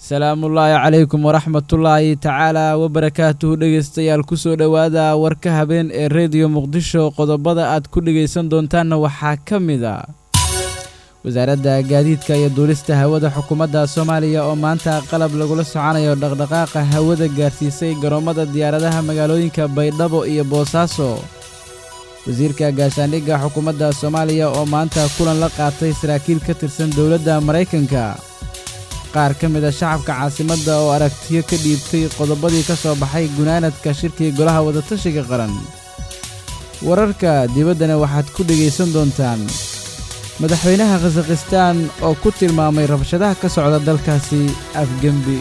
salaamullaahi calaykum waraxmatullaahi tacaala wabarakaatuhu dhegeystayaal kusoo dhowaada warka habeen ee reediyo muqdisho qodobada aad ku dhegaysan doontaanna waxaa ka mid a wasaaradda gaadiidka iyo duulista hawada xukuumadda soomaaliya oo maanta qalab lagula soconayo dhaqdhaqaaqa hawada gaarsiisay garoomada diyaaradaha magaalooyinka baydhabo iyo boosaaso wasiirka gaashaandhigga xukuumadda soomaaliya oo maanta kulan la qaatay saraakiil ka tirsan dowladda maraykanka qaar ka mid a shacabka caasimadda oo aragtiyo ka dhiibtay qodobadii ka soo baxay gunaanadka shirkii golaha wadatashiga qaran wararka dibaddana waxaad ku dhegaysan doontaan madaxweynaha khasakhistaan oo ku tilmaamay rabshadaha ka socda dalkaasi afgembi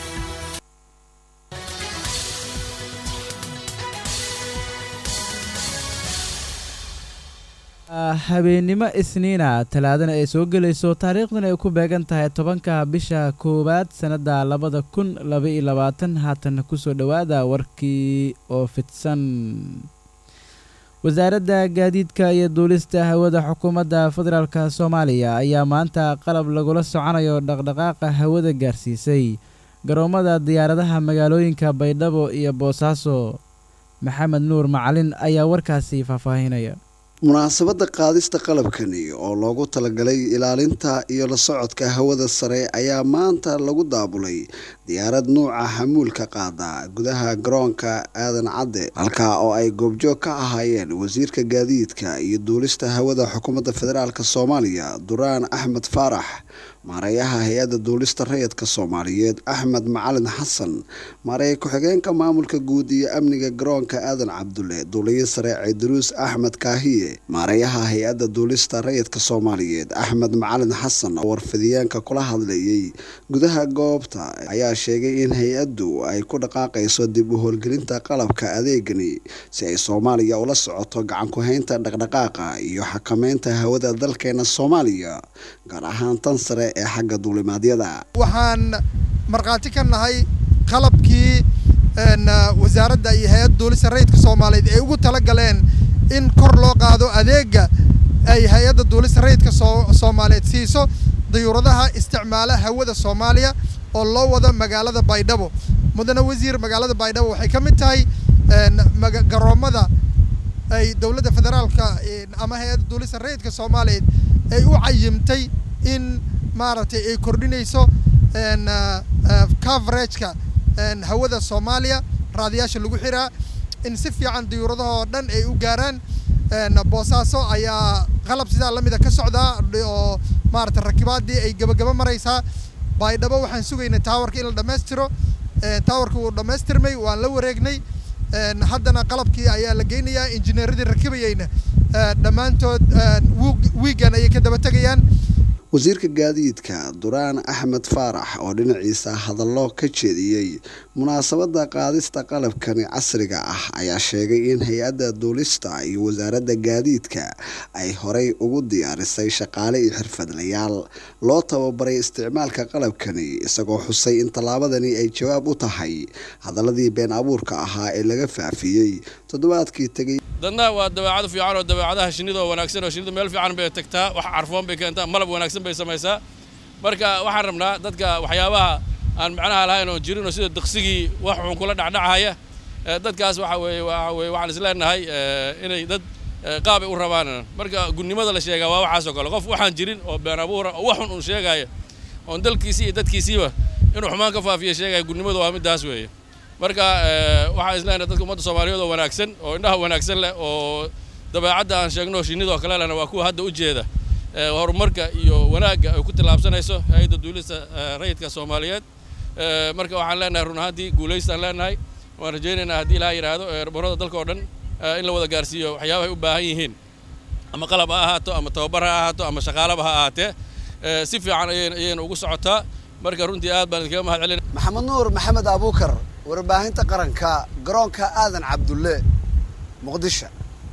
habeennimo isniina talaadana ay soo gelayso taariikhdan ay ku beegan tahay 10-ka bisha koowaad sannadda 2022 haatan kusoo dhowaada warkii oo fidsan wasaaradda gaadiidka iyo duulista hawada xukuumadda federaalka soomaaliya ayaa maanta qalab lagula soconayo dhaqdhaqaaqa hawada gaarsiisay garoomada diyaaradaha magaalooyinka baydhabo iyo boosaaso maxamed nuur macalin ayaa warkaasi faahfaahinaya munaasabadda qaadista qalabkani oo loogu talagalay ilaalinta iyo la socodka hawada sare ayaa maanta lagu daabulay diyaarad nuuca xamuulka qaada gudaha garoonka aadan cadde halkaa oo ay goobjoog ka ahaayeen wasiirka gaadiidka iyo duulista hawada xukuumadda federaalka soomaaliya duraan axmed faarax maareeyaha hay-adda duulista rayidka soomaaliyeed axmed macalin xasan maareeye ku-xigeenka maamulka guud iyo amniga garoonka aadan cabdulle duuliye sare ciiduruus axmed kaahiye maareeyaha hay-adda duulista rayidka soomaaliyeed axmed macalin xasan oo warfidiyeenka kula hadlayay gudaha goobta ayaa sheegay in hay-addu ay ku dhaqaaqayso dib u howlgelinta qalabka adeegani si ay soomaaliya ula socoto gacan ku-haynta dhaqdhaqaaqa iyo xakameynta hawada dalkeena soomaaliya gaar ahaan tan sare ee xagga duulimaadyada waxaan markhaati ka nahay qalabkii wasaaradda iyo hay-adda duulista rayidka soomaaliyeed ay ugu talagaleen in kor loo qaado adeega ay hay-adda duulista rayidka soomaaliyeed siiso dayuuradaha isticmaala hawada soomaaliya oo loo wado magaalada baydhabo mudane wasiir magaalada baydhabo waxay ka mid tahay garoomada ay dowladda federaalka ama hay-adda duulista rayidka soomaaliyeed ay u cayimtay in maaragtay ay kordhinayso coverageka hawada soomaaliya raadiyaasha lagu xiraa in si fiican diyuuradahoo dhan ay u gaaraan boosaaso ayaa qalab sidaa lamida ka socdaa oo maaragtay rakibaadii ay gabagaba maraysaa baydhabo waxaan sugaynay taawarka in la dhammaystiro taawarka wuu dhammaystirmay waan la wareegnay haddana qalabkii ayaa la geynayaa injineeradii rakibayayna dhammaantood wiigan ayay ka daba tegayaan wasiirka gaadiidka duraan axmed faarax oo dhinaciisa hadallo ka jeediyey munaasabadda qaadista qalabkani casriga ah ayaa sheegay in hay-adda duulista iyo wasaaradda gaadiidka ay horey ugu diyaarisay shaqaale iyo xirfadlayaal loo tababaray isticmaalka qalabkani isagoo xusay in tallaabadani ay jawaab u tahay hadaladii been abuurka ahaa ee laga faafiyey toddobaadkii tegay dadna waa dabeecado fiican oo dabeecadaha shinnida oo wanaagsan oo shinnidu meel fiican bay tagtaa wax carfoon bay keentaa malab wanaagsan bay samaysaa marka waxaan rabnaa dadka waxyaabaha aan macnaha lahayn oo jirin oo sida daqsigii wax xun kula dhacdhacaya dadkaas waxa weeye waxaan isleenahay inay dad qaab u rabaan marka gudnimada la sheegaa waa waxaas oo kale qof waxaan jirin oo been abuura oo wax xun uu sheegaya oo dalkiisii iyo dadkiisiiba inuu xumaan ka faafiyo sheegaya gudnimadu waa midaas weeye marka waxaan isleenahay dadka ummadda Soomaaliyeed oo wanaagsan oo indhaha wanaagsan leh oo dabeecadda aan sheegno shinnida oo kale lehna waa kuwa hadda u jeeda horumarka iyo wanaagga ay ku tilaabsanayso hay'adda duulista rayidka Soomaaliyeed marka waxaan leenahay run ahaantii guuleystaan leenahay waan rajaynaynaa haddii ilaahay yiraahdo barada dalka oo dhan in la wada gaarsiiyo waxyaabaha ay u baahan yihiin ama qalab ha ahaato ama tababar ha ahaato ama shaqaalaba ha ahaatee si fiican ayayna ugu socotaa marka runtii aad baan idinkaga mahadcelin maxamed nuur maxamed abuukar warbaahinta qaranka garoonka aadan cabdulle muqdisho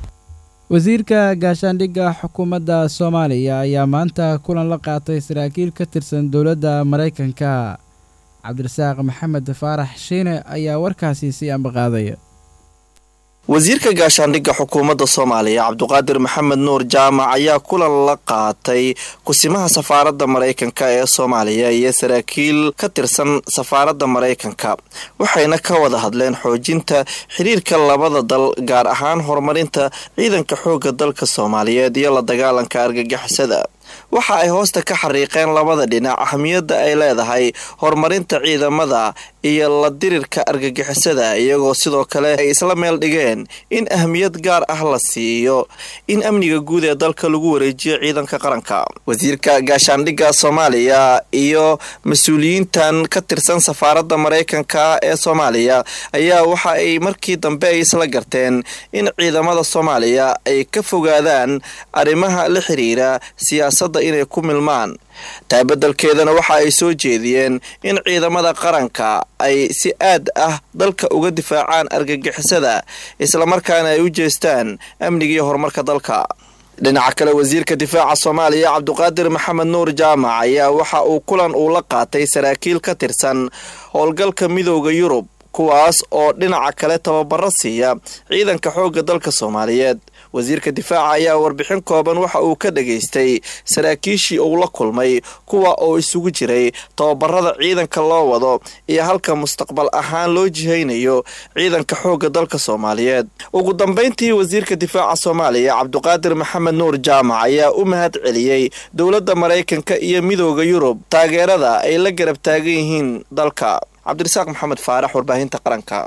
wasiirka gaashaandhigga xukuumadda soomaaliya ayaa maanta kulan la qaatay saraakiil ka tirsan dowladda maraykanka cabdirasaaq maxamed faarax shiine ayaa warkaasi sii ambaqaadaya wasiirka gaashaandhigga xukuumadda Soomaaliya Cabduqaadir Maxamed Nuur Jaamac ayaa kulan la qaatay kusimaha safaaradda Mareykanka ee Soomaaliya iyo saraakiil ka tirsan safaaradda Mareykanka waxayna ka wada hadleen xoojinta xiriirka labada dal gaar ahaan horumarinta ciidanka xoogga dalka Soomaaliyeed iyo la dagaalanka argagixisada waxa ay hoosta ka xariiqeen labada dhinac ahmiyadda ay leedahay horumarinta ciidamada iyo la dirirka argagixisada iyagoo sidoo kale ay isla meel dhigeen in ahmiyad gaar ah la siiyo in amniga guud ee dalka lagu wareejiyo ciidanka qaranka wasiirka gaashaandhigga Soomaaliya iyo mas'uuliyiintan ka tirsan safaaradda Mareykanka ee Soomaaliya ayaa waxa ay markii dambe ay isla garteen in ciidamada Soomaaliya ay ka fogaadaan arrimaha la xiriira siyaasadda inay ku milmaan taabadalkeedana waxa ay soo jeediyeen in ciidamada qaranka ay si aad ah dalka uga difaacaan argagixisada isla markaana ay u jeestaan amniga iyo horumarka dalka dhinaca kale wasiirka difaaca Soomaaliya Cabduqaadir Maxamed Nuur Jaamac ayaa waxa uu kulan uu la qaatay saraakiil ka tirsan howlgalka midowga Yurub kuwaas oo dhinaca kale tababaro siiya ciidanka xoogga dalka Soomaaliyeed wasiirka difaaca ayaa warbixin kooban waxa uu ka dhageystay saraakiishii uu la kulmay kuwa oo isugu jiray tababarada ciidanka loo wado iyo halka mustaqbal ahaan loo jihaynayo ciidanka xoogga dalka Soomaaliyeed ugu dambeyntii wasiirka difaaca Soomaaliya Cabduqaadir Maxamed Nuur Jaamac ayaa u mahad celiyay dawladda Mareykanka iyo midowga Yurub taageerada ay la garab taagan yihiin dalka Cabdirasaaq Maxamed Faarax warbaahinta qaranka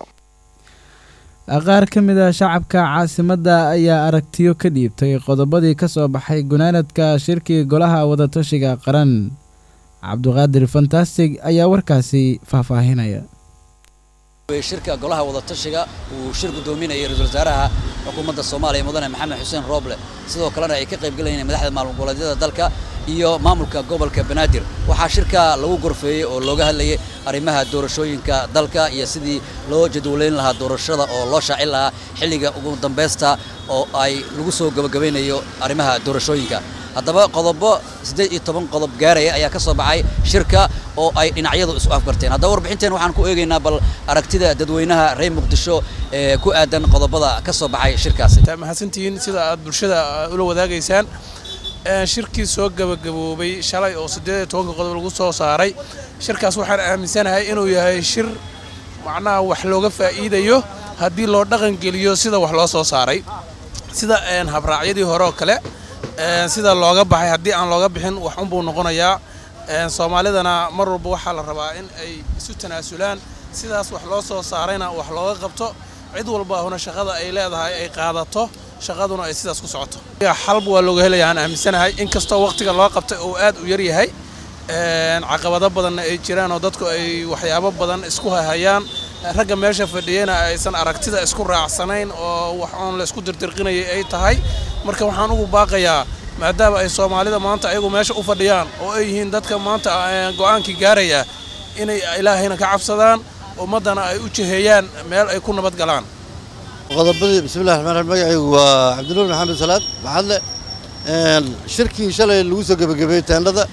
qaar ka mid ah shacabka caasimadda ayaa aragtiyo ka dhiibtay qodobadii ka soo baxay gunaanadka shirkii golaha wadatashiga qaran Cabduqaadir Fantastic ayaa warkaasi faahfaahinaya shirka golaha wadatashiga uu shir gudoominayay ra'iisul wasaaraha xukuumadda Soomaaliya mudane Maxamed Xuseen Roble sidoo kalena ay ka qayb galayeen madaxda maamul goboleedyada dalka iyo maamulka gobolka Banaadir waxa shirka lagu gorfeeyay oo looga hadlayay arrimaha doorashooyinka dalka iyo sidii loo jadwaleyn lahaa doorashada oo loo shaacin lahaa xilliga ugu dambeeysta oo ay lagu soo gabagabeynayo arrimaha doorashooyinka haddaba qodobo 18 qodob gaaraya ayaa ka soo baxay shirka oo ay dhinacyadu isku afgarteen haddaba warbixinteen waxaan ku eegaynaa bal aragtida dadweynaha reer Muqdisho ee ku aadan qodobada ka soo baxay shirkaasi mahadsantiin sida aad bulshada ula wadaagaysaan shirkii soo gabagaboobay shalay oo 18 qodob lagu soo saaray shirkaas waxaan aaminsanahay inuu yahay shir macnaha wax looga faa'iidayo haddii loo dhaqan geliyo sida wax loo soo saaray sida habraacyadii hore oo kale sida looga baxay haddii aan looga bixin wax un buu noqonayaa Soomaalidana mar walba waxa la rabaa in ay isu tanaasulaan sidaas wax loo soo saarayna wax looga qabto cid walba hona shaqada ay leedahay ay qaadato shaqaduna ay sidaas ku socoto xalb waa looga helayaa aan aaminsanahay in kastoo waqtiga loo qabtay oo aad u yar yahay caqabado badan ay jiraan oo dadku ay waxyaabo badan isku hayaan ragga meesha fadhiyana aysan aragtida isku raacsanayn oo wax aan la isku dirdirqinayay ay tahay marka waxaan ugu baaqayaa maadaama ay Soomaalida maanta ayagu meesha u fadhiyaan oo ay yihiin dadka maanta go'aankii gaaraya inay Ilaahayna ka cabsadaan ummadana ay u jiheeyaan meel ay ku nabad galaan qodobadii bismillaahir rahmaanir rahiim magacaygu waa Cabdullaahi Maxamed Salaad maxadle shirkii shalay lagu soo gabagabay taandada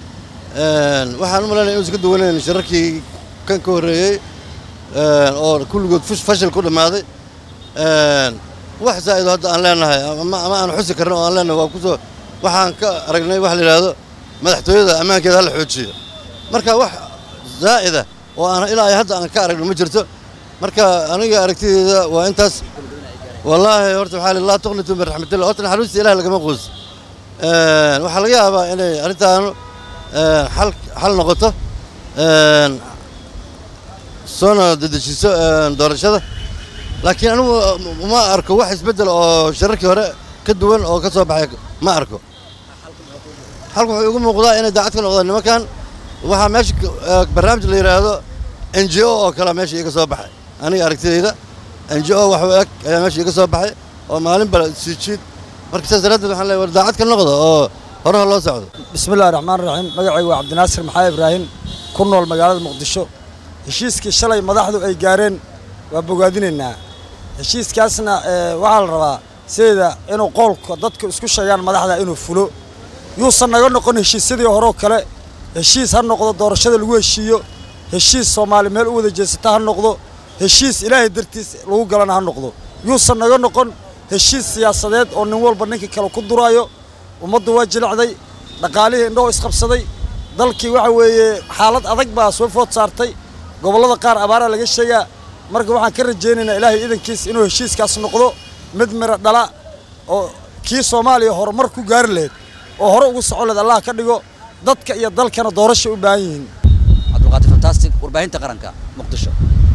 waxaan u maleynayaa inuu iska duwaneen shirarkii kan ka horeeyay oo kulligood fashil ku dhamaaday wax zaaid hadda aan leenahay ama aan xusi karno oo aan leenahay waa ku soo waxaan ka aragnay wax la yiraahdo madaxtooyada ammaankeeda la xoojiyo marka wax zaaida oo aan ilaa hadda aan ka aragno ma jirto marka aniga aragtideeda waa intaas wallahi horta waxa la tuqnitu bir rahmatillah horta naxariista ilaahay laga maqoos waxa laga yaabaa inay arintaan hal noqoto soo dadashiso doorashada laakiin anigu ma arko wax isbedel oo shirarkii hore ka duwan oo ka soo baxay ma arko halku wuxuu ugu muuqdaa inay daacad ka noqdaan nimankan waxa meesha barnaamij la yiraahdo NGO oo kala meesha iga soo baxay aniga aragtidayda NGO wax u eg ayaa meesha iga soo baxay oo maalin bal sijiid marka saasaradeed waxaan leeyahay daacad ka noqdo oo hore loo socdo bismillaahir rahmaanir rahiim magacaygu waa Cabdinaasir Maxamed Ibraahim ku nool magaalada Muqdisho heshiiskii shalay madaxdu ay gaareen waa bogaadinaynaa heshiiskaasna waxa la rabaa sida inuu qolka dadku isku sheegaan madaxda inuu fulo yuusan naga noqon heshiisyadii hore kale heshiis ha noqdo doorashada lagu heshiiyo heshiis Soomaali meel u wada jeesata ha noqdo heshiis Ilaahay dartiis lagu galana ha noqdo yuusan naga noqon heshiis siyaasadeed oo nin walba ninka kale ku duraayo ummaddu waa jilicday dhaqaalihii indhahoo isqabsaday dalkii waxa weeye xaalad adag baa soo food saartay gobollada qaar abaaraa laga sheegaa marka waxaan ka rajaynaynaa ilaahay idankiis inuu heshiiskaas noqdo mid miro dhala oo kii Soomaaliya horumar ku gaari lahayd oo hore ugu socon lahayd Allah ka dhigo dadka iyo dalkana doorasho u baahan yihiin Cabdulqaadir fantastic warbaahinta qaranka Muqdisho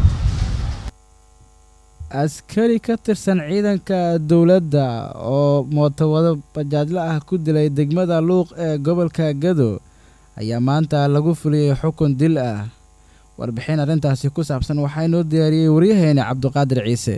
askari ka tirsan ciidanka dawladda oo mootowada bajaajla ah ku dilay degmada Luuq ee gobolka Gado ayaa maanta lagu fuliyay xukun dil ah warbixin arintaasi ku saabsan waxaa inoo diyaariyay wariyaheena Cabduqaadir Ciise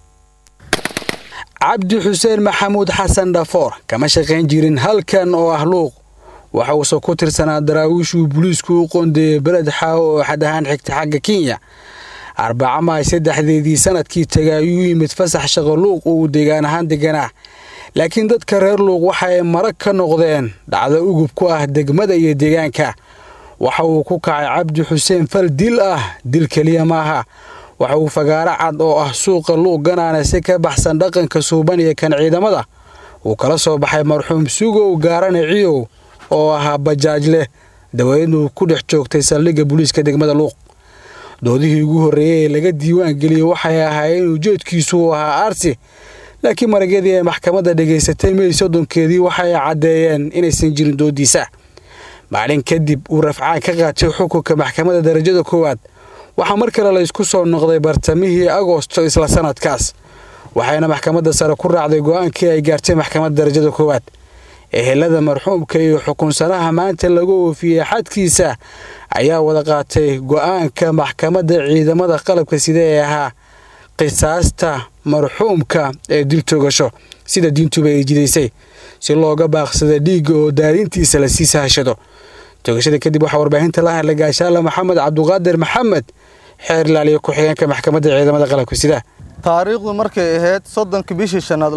Cabdi Xuseen Maxamuud Xasan Dhafoor kama shaqeyn jirin halkan oo ah Luuq waxa uu soo ku tirsanaa daraawiishu booliisku u qoondeeyay beled xaawo oo xadahan xigta xagga Kenya 4 Maay 3 sanadkii tagay ayuu yimid fasax shaqo Luuq uu deegaan ahaan deganaa laakiin dadka reer Luuq waxay marag ka noqdeen dhacdo ugub ku ah degmada iyo deegaanka waxa uu ku kacay Cabdi Xuseen fal dil ah dil kaliya maaha waxa uu fagaara cad oo ah suuqa Luuq ganaana si ka baxsan dhaqanka suuban iyo kan ciidamada uu kala soo baxay marxuum Sugow Gaaranaciyo oo ah bajaajle daweynuu ku dhex joogtay saldhigga booliiska degmada Luuq doodihii ugu horeeyay laga diiwaan geliyay waxay ahaayeen ujeedkiisu ahaa arsi laakiin marageedii ay maxkamadda dhageysatay May 30keedii waxay cadeeyeen inaysan jirin doodiisa maalin kadib uu rafcaan ka qaatay xukunka maxkamadda darajada koowaad waxa mar kale la isku soo noqday bartamihii Agoosto isla sanadkaas waxayna maxkamadda sare ku raacday go'aankii ay gaartay maxkamadda darajada koowaad ehelada marxuumka iyo xukunsanaha maanta lagu oofiyay xadkiisa ayaa wada qaatay go'aanka maxkamadda ciidamada qalabka sida ee ahaa qisaasta marxuumka ee dil toogasho sida diintuba ay jidaysay si looga baaqsado dhiig oo daarintiisa la sii sahashado toogashada kadib waxa warbaahinta la hadlay gaashaale Maxamed Cabduqaadir Maxamed xeer ilaaliye ku xigeenka maxkamadda ciidamada qalabka sida taariikhdu markay ahayd 30 bishii shanaad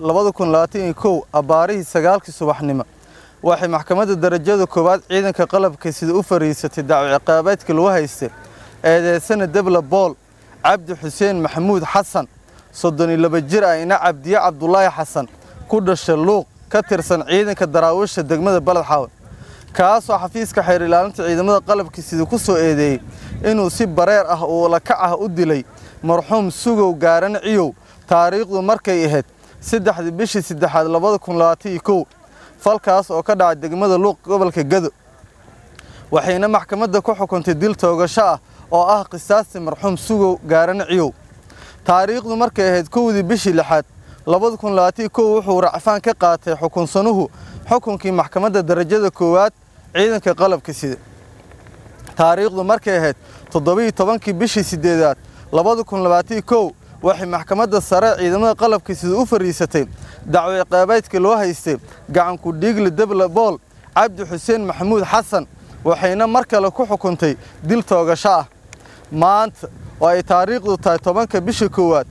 2021 abaarihii 9 subaxnimo waxay maxkamadda darajada koowaad ciidanka qalabka sida u fariisatay dacwo ciqaabeedka lagu haystay eedeysana Debla Bool Cabdi Xuseen Maxamuud Xasan 32 jir ah ina Cabdiye Cabdullaahi Xasan ku dhashay Luuq ka tirsan ciidanka daraawiisha degmada Balad Xaaw kaasoo xafiiska xeer ilaalinta ciidamada qalabka sida ku soo eedeeyay inuu si bareer ah oo la kac ah u dilay marxuum Sugow Gaaranaciyo taariikhdu markay ahayd 3 bishii 3 2021 falkaas oo ka dhacay degmada Luuq gobolka Gado waxayna maxkamadda ku xukuntay dil toogasho ah oo ah qisaasta marxuum Sugow Gaaranaciyo taariikhdu markay ahayd 1 bishii 6 2021 wuxuu racfaan ka qaatay xukunsanuhu xukunkii maxkamadda darajada koowaad ciidanka qalabka sida taariikhdu markay ahayd 17 bishii 8 2021 waxay maxkamadda sare ciidamada qalabka sida u fariisatay dacwo ciqaabeedka loo haystay gacan ku dhiigle Debla Bool Cabdi Xuseen Maxamuud Xasan waxayna mar kale ku xukuntay dil toogasho ah maanta oo ay taariikhdu tahay 10 bishii koowaad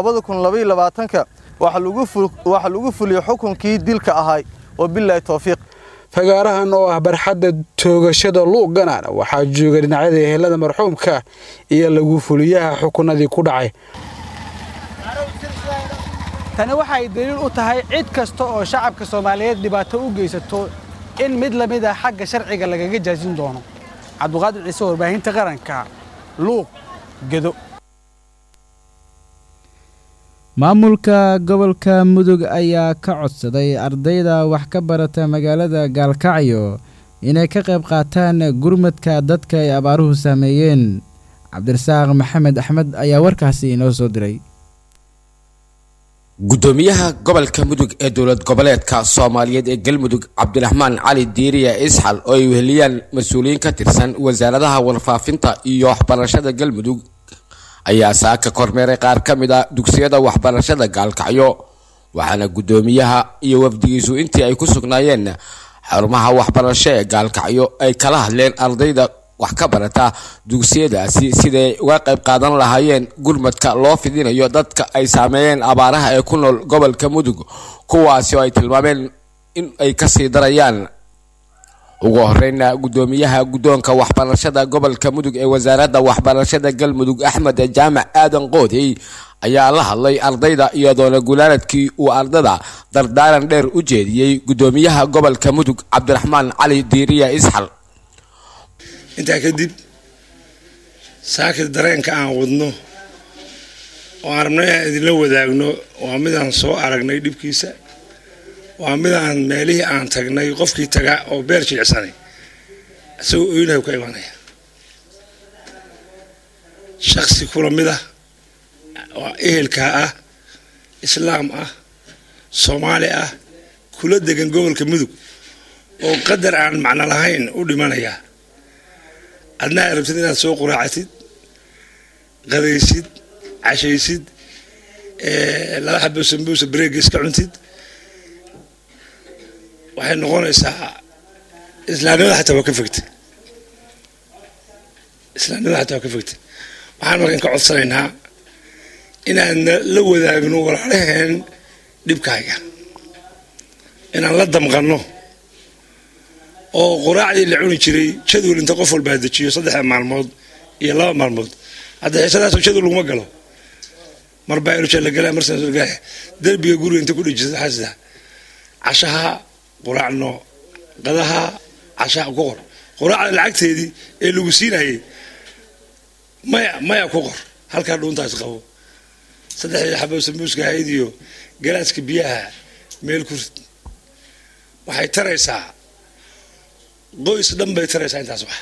2022 waxa lagu fuliyay xukunkii dilka ahay wabillahi tawfiiq fagaarahan oo ah barxadda toogashada Luuq ganaana waxaa jooga dhinacyada ehelada marxuumka iyo lagu fuliyaha xukunadii ku dhacay tani waxay daliil u tahay cid kasta oo shacabka Soomaaliyeed dhibaato u geysato in mid la mid ah xagga sharciga lagaga jaajin doono Cabduqaadir Ciise warbaahinta qaranka Luuq Gado maamulka gobolka Mudug ayaa ka codsaday ardayda wax ka barata magaalada Gaalkacyo inay ka qayb qaataan gurmadka dadka ay abaaruhu saameeyeen Cabdirasaaq Maxamed Axmed ayaa warkaasi inoo soo diray gudoomiyaha gobolka Mudug ee dawlad goboleedka Soomaaliyeed ee Galmudug Cabdiraxmaan Cali Diiriya Isxal oo ay weheliyaan mas'uuliyiin ka tirsan wasaaradaha warfaafinta iyo waxbarashada Galmudug ayaa saaka kormeeray qaar ka mid ah dugsiyada waxbarashada Gaalkacyo waxaana gudoomiyaha iyo wafdigiisu intii ay ku sugnaayeen xarumaha waxbarasho ee Gaalkacyo ay kala hadleen ardayda wax ka barata dugsiyadaasi siday uga qayb qaadan lahaayeen gurmadka loo fidinayo dadka ay saameeyeen abaaraha ee ku nool gobolka Mudug kuwaasi oo ay tilmaameen in ay ka sii darayaan ugu horreyn gudoomiyaha gudoonka waxbarashada gobolka Mudug ee wasaaradda waxbarashada Galmudug Axmed Jaamac Aadan Qoodey ayaa la hadlay ardayda iyadoona gulaaradkii uu ardada dardaaran dheer u jeediyey gudoomiyaha gobolka mudug cabdiraxmaan cali diiriya isxal. intaa kadib saakid dareenka aan wadno oo aan rabnay inaan idinla wadaagno waa midaan soo aragnay dhibkiisa, waa midaan meelihii aan tagnay qofkii taga oo beer jilicsanay isagoo oynahay ka imaanaya. shakhsi kula mid ah oo ehelkaa ah, islaam ah, soomaali ah, kula degan gobolka mudug oo qadar aan macno lahayn u dhimanaya. adna ay rabtid inaad soo quraacatid, qadaysid, cashaysid, laba xabo sambuusa bareega iska cuntid, waxay noqonaysaa islaamnimada xataa waa ka fogtay. islaamnimada xataa waa ka fogtay. waxaan markan ka codsanaynaa inaan la wadaagno walaalaheen dhibkaaga, inaan la damqanno oo quraacdii la cuni jiray jadwal inta qof walbaa dejiyo 3 maalmood iyo 2 maalmood. hadda xiisadaas jadwal laguma galo, mar baa inuu la galaa, mar soo galaa darbiga guriga inta ku dhijisay xasida cashaha quraacno qadaha casha ku qor quraacda lacagteedii ee lagu siinayay maya ku qor halka dhuuntaas qabo 3 xabo sambuuska haydiyo galaaska biyaha meel ku rid. waxay taraysaa qoys dhan bay taraysaa intaas wax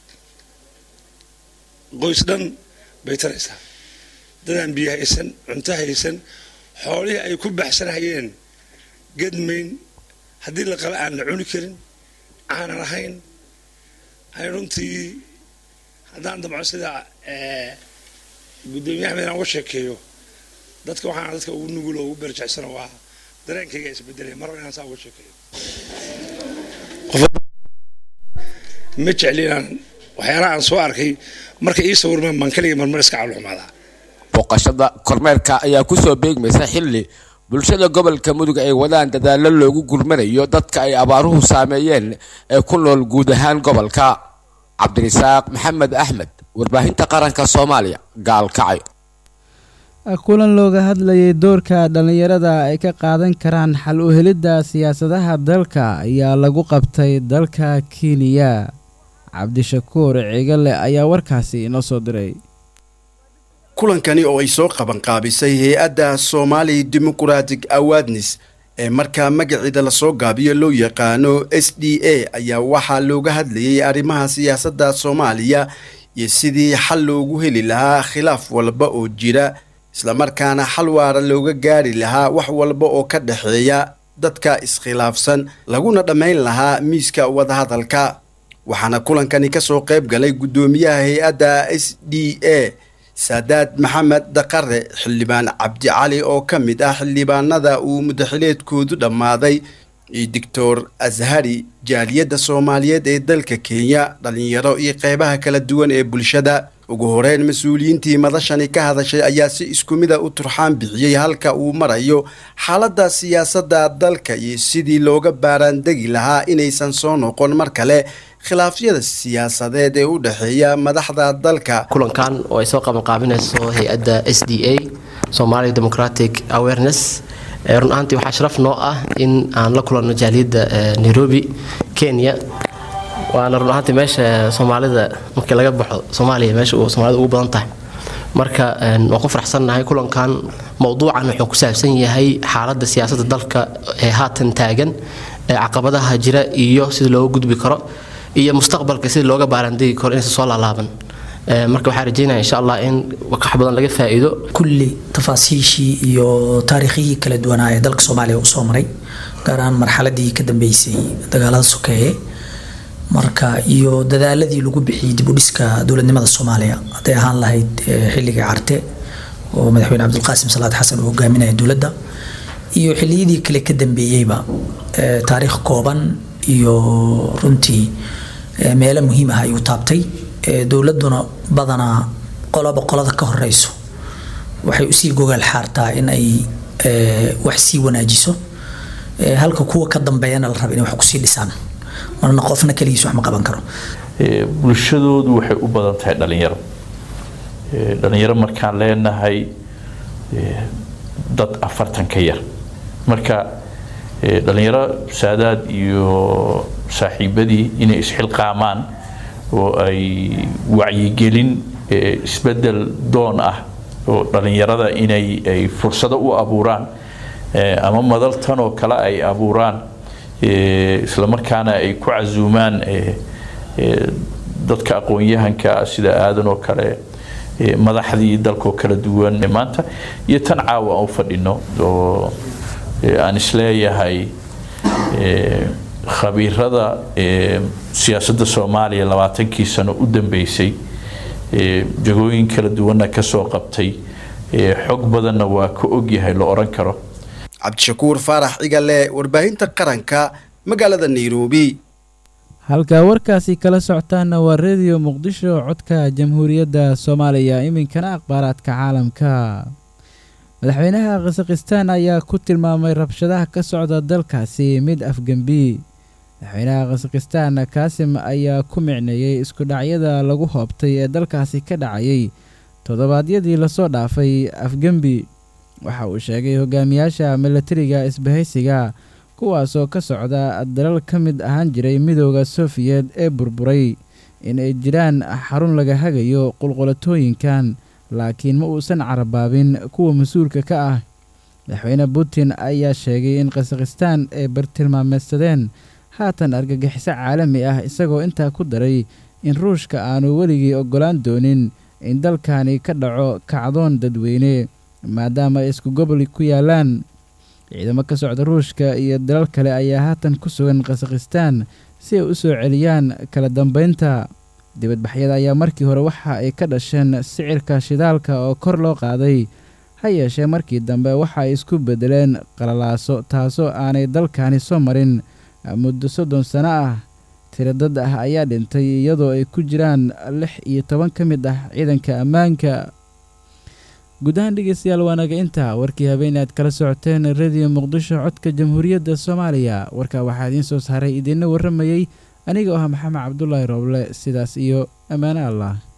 qoys dhan bay taraysaa. dadaan biyo haysan, cunto haysan, xoolihii ay ku baxsanayeen gadmayn, haddii la qala aan la cuni karin, aanan ahayn. ay runtii haddaan damco sida gudoomiyaha mid aan uga sheekeeyo dadka waxaan dadka ugu nugul oo ugu berjacsano waa dareenkayga isbedelay mar inaan saa uga sheekeeyo. ma jeclinaan waxyaalaha aan soo arkay marka ii sawirmaan baan kaliya marmar iska caaluxumaadaa. booqashada kormeerka ayaa kusoo beegmaysa xilli bulshada gobolka mudug ay wadaan dadaalo loogu gurmanayo dadka ay abaaruhu saameeyeen ee ku nool guud ahaan gobolka. cabdirisaaq maxamed axmed, warbaahinta qaranka Soomaaliya, Gaalkacyo. kulan looga hadlayay doorka dhalinyarada ay ka qaadan karaan xal u helidda siyaasadaha dalka ayaa lagu qabtay dalka Kenya. cabdishakuur cigale ayaa warkaasi inoo soo diray. kulankani oo ay soo qaban qaabisay hay'adda Somali Democratic Awareness ee markaa magaceeda la soo gaabiyo loo yaqaano SDA ayaa waxaa looga hadlayay arrimaha siyaasadda Soomaaliya iyo sidii xal loogu heli lahaa khilaaf walba oo jira, isla markaana xal waara looga gaari lahaa wax walba oo ka dhaxeeya dadka iskhilaafsan laguna dhammayn lahaa miiska wadahadalka. waxaana kulankani ka soo qayb galay gudoomiyaha hay'adda SDA Saadaad Maxamed Daqare, xildhibaan Cabdi Cali oo ka mid ah xildhibaanada uu mudaxileedkoodu dhammaaday, iyo Dr. Azhari, jaaliyadda Soomaaliyeed ee dalka Kenya, dhalinyaro iyo qaybaha kala duwan ee bulshada. ugu horeyn mas'uuliyiintii madashani ka hadashay ayaa si isku mid ah u turxaan bixiyay halka uu marayo xaaladda siyaasadda dalka iyo sidii looga baaraandegi lahaa inaysan soo noqon mar kale khilaafyada siyaasadeed ee u dhaxeeya madaxda dalka. kulankan oo ay soo qaban qaabinayso hay'adda SDA Somali Democratic Awareness run ahaantii waxaa sharaf noo ah in aan la kulanno jaaliyadda Nairobi, Kenya. waana run ahaantii meesha Soomaalida markii laga baxo Soomaaliya meesha uu Soomaalida ugu badan tahay. marka waan ku faraxsanahay kulankan. mowduucan wuxuu ku saabsan yahay xaaladda siyaasadda dalka ee haatan taagan, caqabadaha jira iyo sida looga gudbi karo, iyo mustaqbalka sida looga baaraandegi karo inaysan soo laalaaban. marka waxaan rajaynayaa insha Allah in wax badan laga faa'iido. kulli tafaasiishii iyo taariikhii kala duwanaa ee dalka Soomaaliya uu soo maray, gaar ahaan marxaladii ka dambeysay dagaalada sokeeye, marka iyo dadaaladii lagu bixiyay dib u dhiska dawladnimada Soomaaliya haday ahaan lahayd xilligii Carte oo madaxweyne Cabdulqaasim Salaad Xasan uu hogaaminayay dawladda, iyo xilliyadii kale ka dambeeyayba taariikh kooban iyo runtii meelo muhiim ah ayuu taabtay. dawladuna badana qolada ka horeyso waxay u sii gogaal xaartaa in ay wax sii wanaajiso, halka kuwa ka dambeeyana la rabo in wax ku sii dhisaan, marna qofna kaligiis wax ma qaban karo. bulshadoodu waxay u badan tahay dhalinyaro markaan leenahay dad 40 ka yar marka dhalinyaro saadaad iyo saaxiibadii inay isxilqaamaan oo ay wacyigelin isbedel doon ah oo dhalinyarada inay ay fursado u abuuraan ama madal tan oo kale ay abuuraan isla markaana ay ku casuumaan dadka aqoon-yahanka sida aadan oo kale madaxdii dalka kala duwan maanta iyo tan caawa oo fadhino oo aan isleeyahay khabiirada siyaasadda Soomaaliya 20 sano u dambeysay jagooyin kala duwan ka soo qabtay xog badanna waa ka og yahay la oran karo Cabdishakuur Faarax Igale warbaahinta qaranka magaalada Nairobi halka warkaasi kala socotaana waa radio Muqdisho codka Jamhuuriyadda Soomaaliya iminkana akhbaaraadka caalamka madaxweynaha Kazakhstan ayaa ku tilmaamay rabshadaha ka socda dalkaasi mid afgambi madaxweynaha Kazakhstan Kasim ayaa ku micneeyay isku dhacyada lagu hoobtay ee dalkaasi ka dhacayay toddobaadyadii la soo dhaafay afgambi waxa uu sheegay hogaamiyaasha militariga isbahaysiga kuwaasoo ka socda dalal ka mid ahaan jiray midowga Soviet ee burburay in ay jiraan xarun laga hagayo qulqulatooyinkan laakiin ma uusan carabaabin kuwa mas'uulka ka ah madaxweyne Putin ayaa sheegay in Kazakhstan ay bartilmaameedsadeen haatan argagixiso caalami ah isagoo intaa ku daray in Ruushka aanu weligii ogolaan doonin in dalkani ka dhaco kacdoon dadweyne maadaama isku gobol ku yaalaan ciidamo ka socda Ruushka iyo dalal kale ayaa haatan ku sugan Kazakhstan si ay u soo celiyaan kala dambeynta dibadbaxyada ayaa markii hore waxa ay ka dhasheen sicirka shidaalka oo kor loo qaaday ha yeeshee markii dambe waxa ay isku bedeleen qalalaaso taasoo aanay dalkani soo marin muddo 30 sano ah tiro dad ah ayaa dhintay iyadoo ay ku jiraan 16 ka mid ah ciidanka ammaanka gudahaan dhegeystayaal waanaga intaa warkii habeenaad kala socoteen radio Muqdisho codka Jamhuuriyadda Soomaaliya warka waxaa idiin soo saaray idinna waramayay aniga oo ah Maxamed Cabdullaahi Roble sidaas iyo amaana Allah